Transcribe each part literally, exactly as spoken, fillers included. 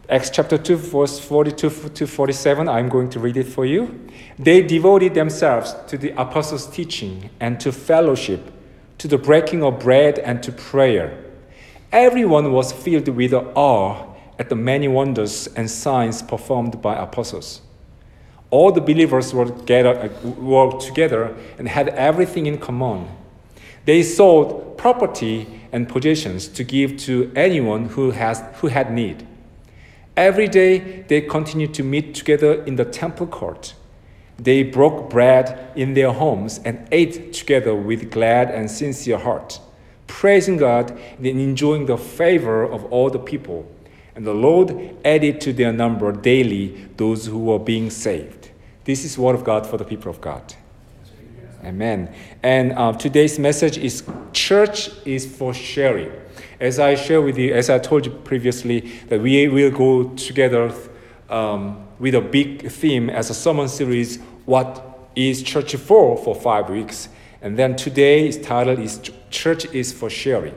Acts chapter two, verse forty-two to forty-seven, I'm going to read it for you. They devoted themselves to the apostles' teaching and to fellowship, to the breaking of bread and to prayer. Everyone was filled with awe at the many wonders and signs performed by apostles. All the believers were, gathered, were together and had everything in common. They sold property and possessions to give to anyone who, has, who had need. Every day they continued to meet together in the temple court. They broke bread in their homes and ate together with glad and sincere heart, praising God and enjoying the favor of all the people. And the Lord added to their number daily those who were being saved. This is the word of God for the people of God. Amen. And uh, today's message is church is for sharing. As I share with you, as I told you previously, that we will go together um, with a big theme as a sermon series, what is church for, for five weeks. And then today's title is Church is for Sharing.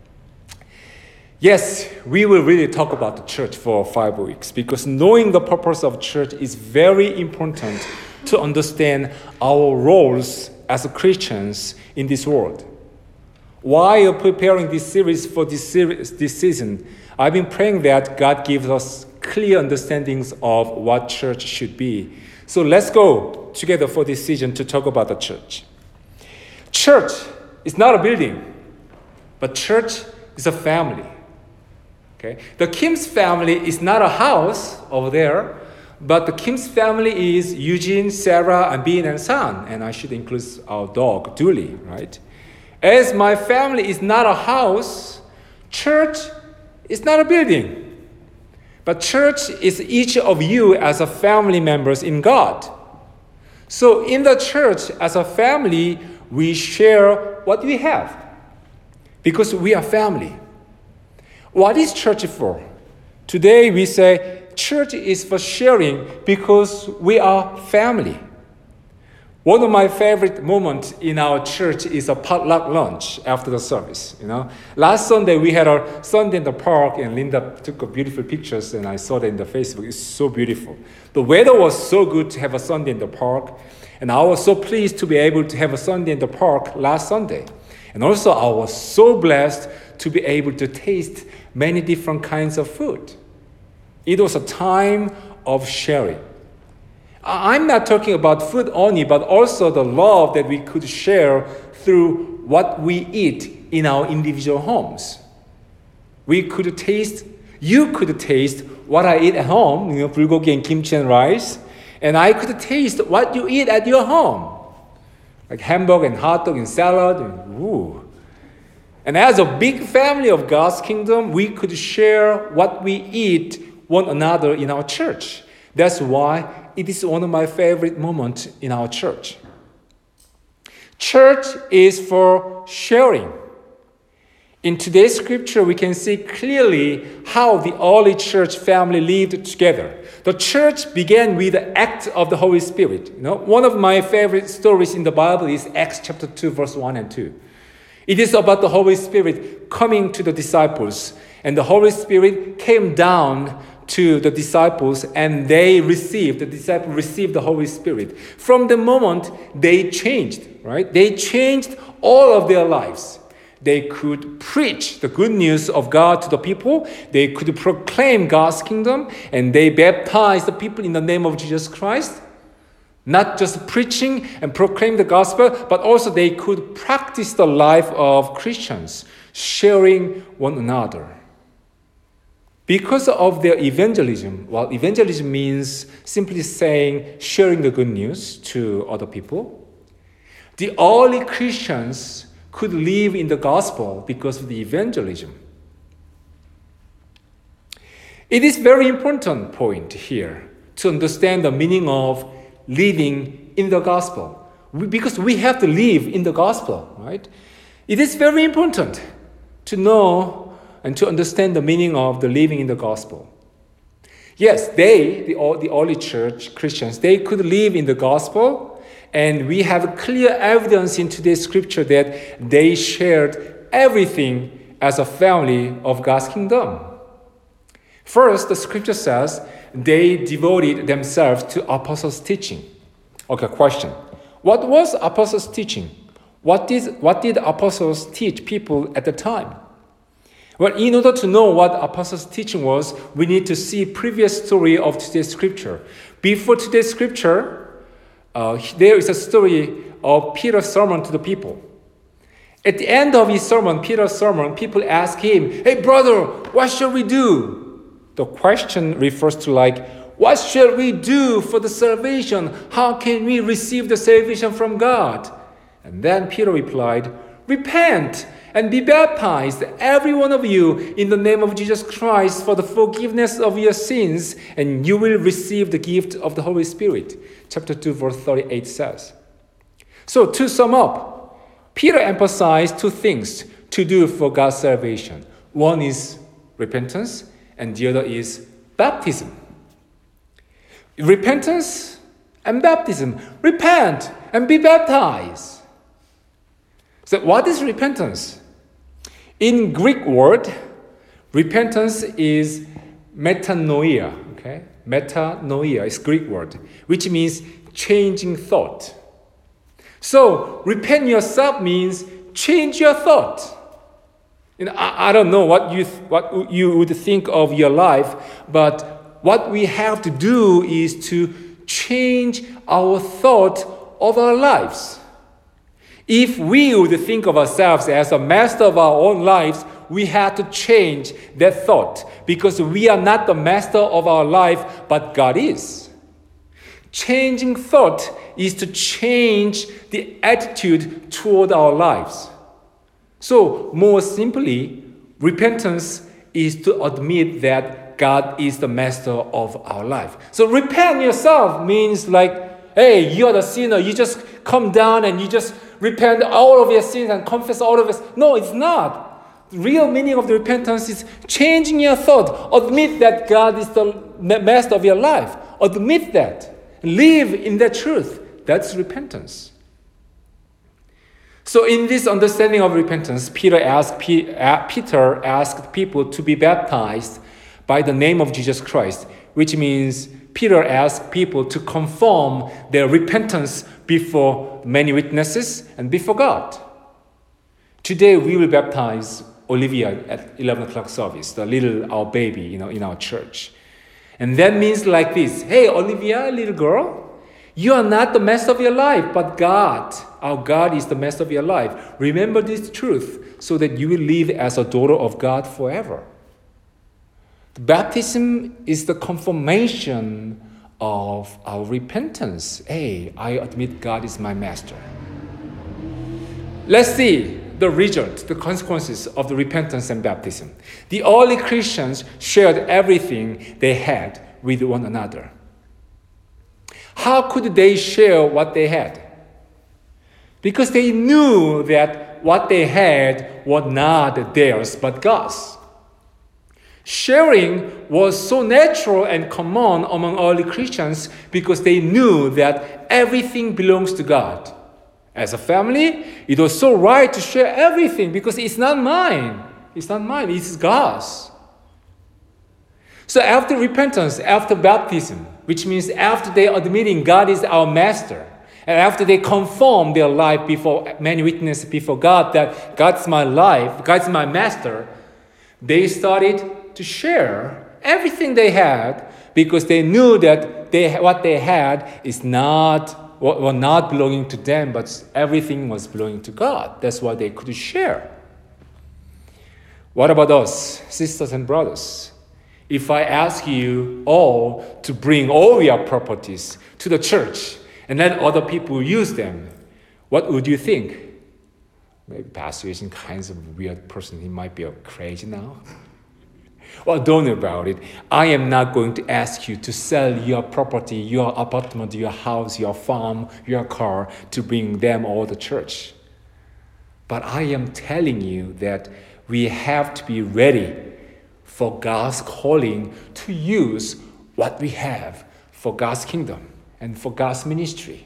Yes, we will really talk about the church for five weeks because knowing the purpose of church is very important to understand our roles as Christians in this world. While preparing this series for this, series, this season, I've been praying that God gives us clear understandings of what church should be. So let's go together for this season to talk about the church. Church is not a building, but church is a family. Okay? The Kim's family is not a house over there, but the Kim's family is Eugene, Sarah, and Bean and Son, and I should include our dog, Dooley, right? As my family is not a house, church is not a building, but church is each of you as a family members in God. So in the church, as a family, we share what we have because we are family. What is church for? Today we say church is for sharing because we are family. One of my favorite moments in our church is a potluck lunch after the service. You know, last Sunday we had a Sunday in the park, and Linda took a beautiful pictures, and I saw that in the Facebook. It's so beautiful. The weather was so good to have a Sunday in the park, and I was so pleased to be able to have a Sunday in the park last Sunday. And also I was so blessed to be able to taste many different kinds of food. It was a time of sharing. I'm not talking about food only, but also the love that we could share through what we eat in our individual homes. We could taste, you could taste what I eat at home, you know, bulgogi and kimchi and rice, and I could taste what you eat at your home, like hamburger and hot dog and salad, and ooh. And as a big family of God's kingdom, we could share what we eat one another in our church. That's why it is one of my favorite moments in our church. Church is for sharing. In today's scripture, we can see clearly how the early church family lived together. The church began with the act of the Holy Spirit. You know, one of my favorite stories in the Bible is Acts chapter two, verse one and two. It is about the Holy Spirit coming to the disciples, and the Holy Spirit came down to the disciples, and they received, the disciples received the Holy Spirit. From the moment they changed, right? They changed all of their lives. They could preach the good news of God to the people. They could proclaim God's kingdom, and they baptized the people in the name of Jesus Christ. Not just preaching and proclaim the gospel, but also they could practice the life of Christians, sharing one another. Because of their evangelism, well, evangelism means simply saying, sharing the good news to other people. The early Christians could live in the gospel because of the evangelism. It is very important point here to understand the meaning of living in the gospel. We, because we have to live in the gospel, right? It is very important to know and to understand the meaning of the living in the gospel. Yes, they, the, the early church Christians, they could live in the gospel, and we have clear evidence in today's scripture that they shared everything as a family of God's kingdom. First, the scripture says they devoted themselves to apostles' teaching. Okay, question. What was apostles' teaching? What did, what did apostles teach people at the time? Well, in order to know what apostles' teaching was, we need to see previous story of today's scripture. Before today's scripture, uh, there is a story of Peter's sermon to the people. At the end of his sermon, Peter's sermon, people ask him, "Hey brother, what shall we do?" The question refers to like, what shall we do for the salvation? How can we receive the salvation from God? And then Peter replied, "Repent and be baptized, every one of you, in the name of Jesus Christ for the forgiveness of your sins, and you will receive the gift of the Holy Spirit." Chapter two, verse thirty-eight says. So to sum up, Peter emphasized two things to do for God's salvation. One is repentance, and the other is baptism. Repentance and baptism. Repent and be baptized. So what is repentance? In Greek word, repentance is metanoia. Okay, metanoia is Greek word, which means changing thought. So repent yourself means change your thought. You know, I, I don't know what you th- what you would think of your life, but what we have to do is to change our thought of our lives. If we would think of ourselves as a master of our own lives, we have to change that thought because we are not the master of our life, but God is. Changing thought is to change the attitude toward our lives. So, more simply, repentance is to admit that God is the master of our life. So, repent yourself means like, hey, you're the sinner. You just come down and you just repent all of your sins and confess all of it. No, it's not. The real meaning of the repentance is changing your thought. Admit that God is the master of your life. Admit that. Live in that truth. That's repentance. So in this understanding of repentance, Peter asked, Peter asked people to be baptized by the name of Jesus Christ, which means Peter asked people to conform their repentance before many witnesses and before God. Today we will baptize Olivia at eleven o'clock service, the little our baby, you know, in our church. And that means like this: hey, Olivia, little girl, you are not the master of your life, but God, our God, is the master of your life. Remember this truth so that you will live as a daughter of God forever. The baptism is the confirmation of our repentance. Hey, I admit God is my master. Let's see the result, the consequences of the repentance and baptism. The early Christians shared everything they had with one another. How could they share what they had? Because they knew that what they had was not theirs, but God's. Sharing was so natural and common among early Christians because they knew that everything belongs to God. As a family, it was so right to share everything because it's not mine. It's not mine, it's God's. So after repentance, after baptism, which means after they admitting God is our master, and after they conform their life before many witnesses before God that God's my life, God's my master, they started to share everything they had because they knew that they what they had is not were not belonging to them, but everything was belonging to God. That's why they could share. What about us, sisters and brothers? If I ask you all to bring all your properties to the church and let other people use them, what would you think? Maybe Pastor is kind of a weird person. He might be crazy now. Well, don't worry about it. I am not going to ask you to sell your property, your apartment, your house, your farm, your car to bring them all to church. But I am telling you that we have to be ready for God's calling to use what we have for God's kingdom and for God's ministry.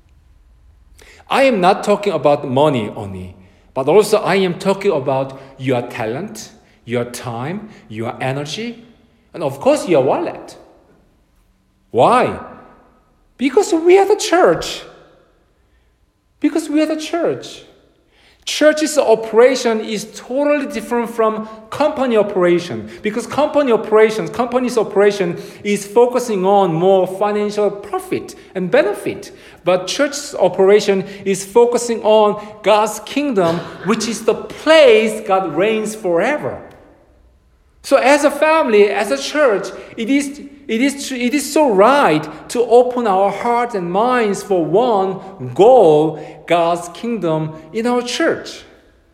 I am not talking about money only, but also I am talking about your talent, your time, your energy. And of course, your wallet. Why? Because we are the church. Because we are the church. Church's operation is totally different from company operation. Because company operations, company's operation is focusing on more financial profit and benefit. But church's operation is focusing on God's kingdom, which is the place God reigns forever. So as a family, as a church, it is, it is, it is so right to open our hearts and minds for one goal, God's kingdom in our church.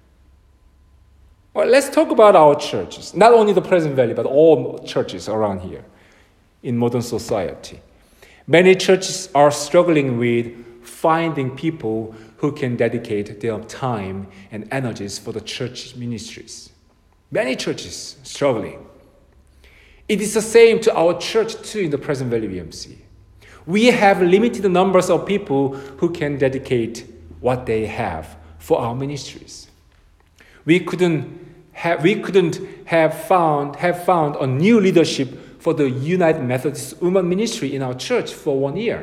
Well, let's talk about our churches. Not only the Pleasant Valley, but all churches around here in modern society. Many churches are struggling with finding people who can dedicate their time and energies for the church ministries. Many churches struggling. It is the same to our church too in the Pleasant Valley V M C. We have limited numbers of people who can dedicate what they have for our ministries. We couldn't have, we couldn't have found have found a new leadership for the United Methodist Women Ministry in our church for one year.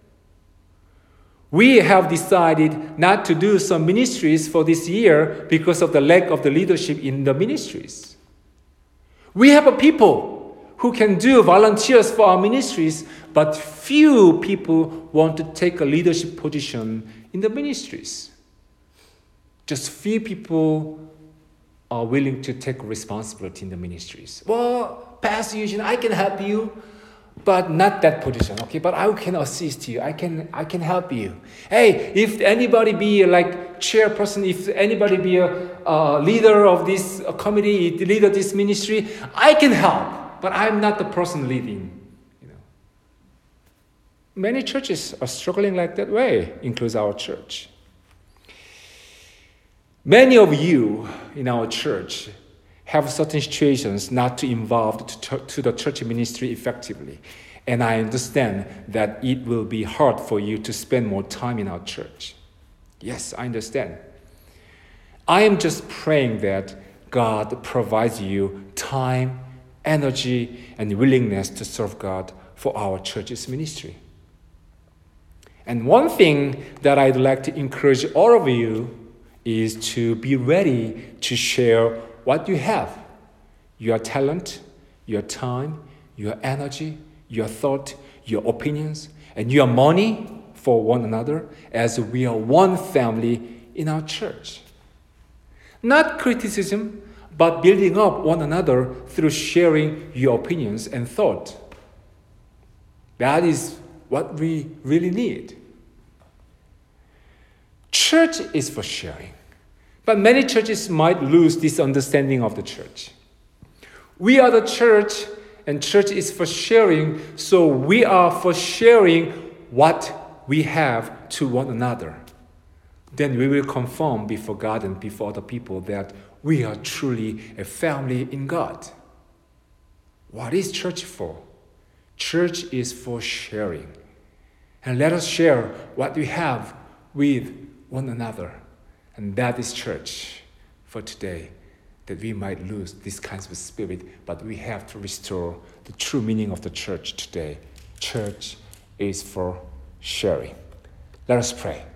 We have decided not to do some ministries for this year because of the lack of the leadership in the ministries. We have a people who can do volunteers for our ministries, but few people want to take a leadership position in the ministries. Just few people are willing to take responsibility in the ministries. Well, Pastor Eugene, I can help you, but not that position, okay? But I can assist you. I can I can help you. Hey, if anybody be like chairperson, if anybody be a uh, leader of this uh, committee, leader of this ministry, I can help, but I'm not the person leading. You know, many churches are struggling like that way, includes our church. Many of you in our church have certain situations not to involve to, to the church ministry effectively. And I understand that it will be hard for you to spend more time in our church. Yes, I understand. I am just praying that God provides you time, energy, and willingness to serve God for our church's ministry. And one thing that I'd like to encourage all of you is to be ready to share what you have, your talent, your time, your energy, your thought, your opinions, and your money for one another as we are one family in our church. Not criticism, but building up one another through sharing your opinions and thought. That is what we really need. Church is for sharing. But many churches might lose this understanding of the church. We are the church, and church is for sharing, so we are for sharing what we have to one another. Then we will confirm before God and before other people that we are truly a family in God. What is church for? Church is for sharing. And let us share what we have with one another. And that is church for today, that we might lose this kind of spirit, but we have to restore the true meaning of the church today. Church is for sharing. Let us pray.